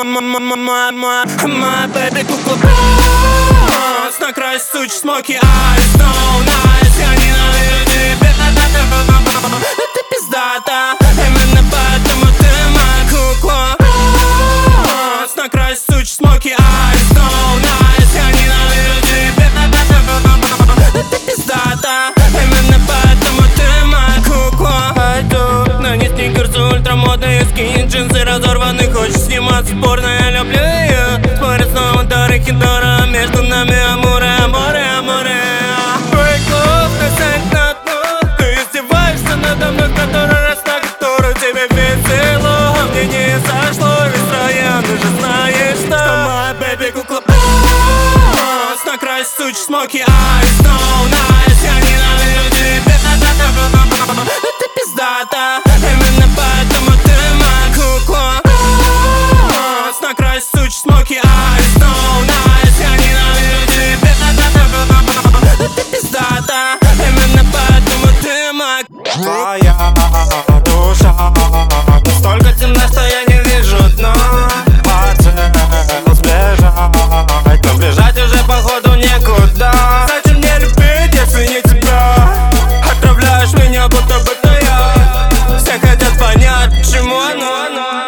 My baby кукла босс, накрась сучь смоки eyes, no nice. Я ненавижу тебя, но ты пиздата. Именно поэтому ты моя кукла босс, накрась сучь смоки eyes, no nice. Я ненавижу тебя, но ты пиздата. Именно поэтому ты моя кукла. Пойду, но не сникерсы, ультрамодные скини, джинсы разорваны. Хочешь сниматься в порно, я люблю ее. Смотрят снова Дора Хидора, между нами амуре, аморе, аморе. Break love, насядь на дно. Ты издеваешься надо мной, который раз на которую тебе весело. А мне не сошло весь район, ты же знаешь, что моя baby кукла босс, накрась сучь смоки eyes, no nice. Я ненавижу тебя, но ты пиздата. Именно поэтому ты моя кукла босс, накрась сучь смоки eyes, no nice. Я ненавижу тебя, но ты пиздата. Именно поэтому ты моя. Твоя душа настолько темна, что я не вижу дна. Хотел сбежать, но бежать уже походу некуда. Зачем мне любить, если не тебя? Отправляешь меня, будто бы ты я. Все хотят понять, почему оно.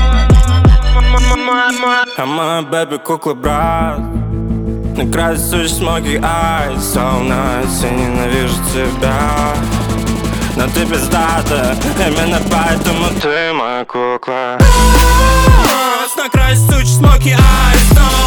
А моя baby кукла брат, накрась сучь смоки eyes, so nice. Я ненавижу тебя, но ты пиздата. Именно поэтому ты моя кукла Накрась сучь смоки eyes, no